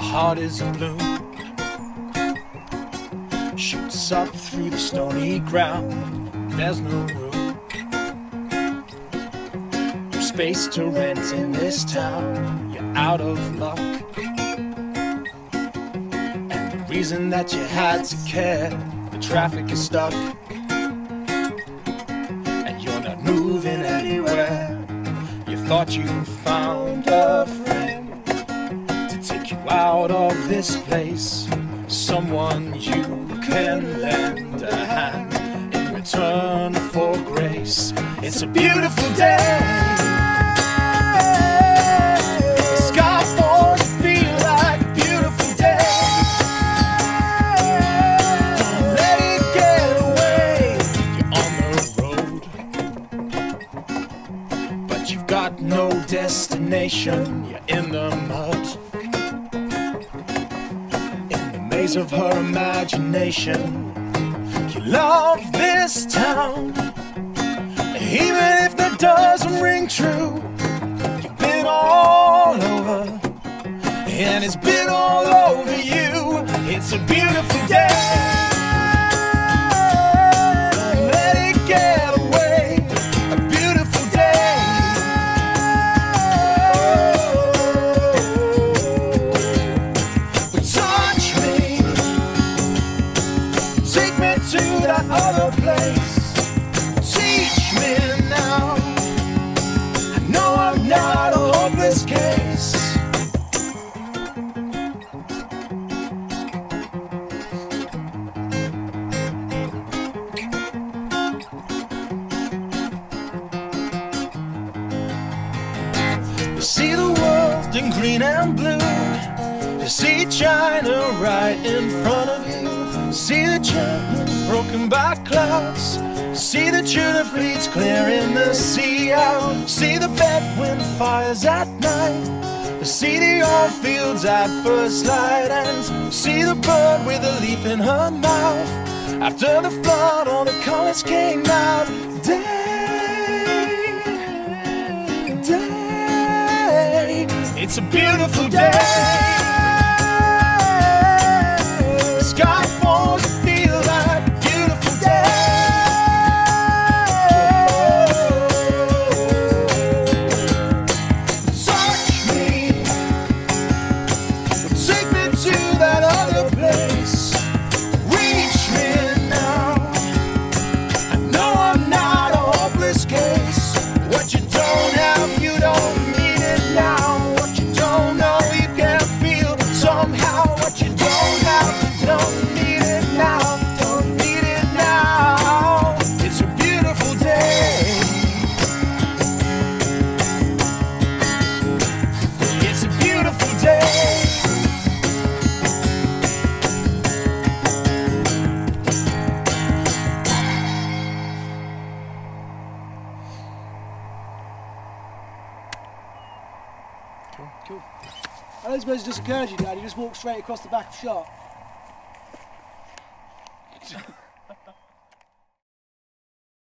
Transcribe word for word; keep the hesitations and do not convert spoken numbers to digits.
heart is a bloom, shoots up through the stony ground. There's no room, no space to rent in this town. You're out of luck, and the reason that you had to care, the traffic is stuck, and you're not moving anywhere. You thought you found a friend to take you out of this place, someone you can lend a hand in return for grace. It's a beautiful day. The sky falls to feel like a beautiful day. Don't let it get away. You're on the road, but you've got no destination. You're in the mud, maze of her imagination. You love this town, even if that doesn't ring true. You've been all over, and it's been all over you. It's a beautiful day. Don't let it get away. A beautiful day. But touch me, take me to that other place. Teach me now. I know I'm not a hopeless case. You see the world in green and blue. You see China right in front of you. See the channel broken by clouds. See the tuna fleets clearing the sea out. See the bedwind fires at night. See the oil fields at first light. And see the bird with a leaf in her mouth. After the flood, all the colors came out. Day, day, it's a beautiful day. Sky falls to feel like a beautiful day. Touch me, take me to that other place. Reach me now. I know I'm not a hopeless case. What you don't have, you don't need it now. What you don't know, you can feel somehow. What you don't have, don't need it now, don't need it now. It's a beautiful day. It's a beautiful day. Cool, cool. I don't suppose it just occurred to you, Dad, you just walked straight across the back of shot.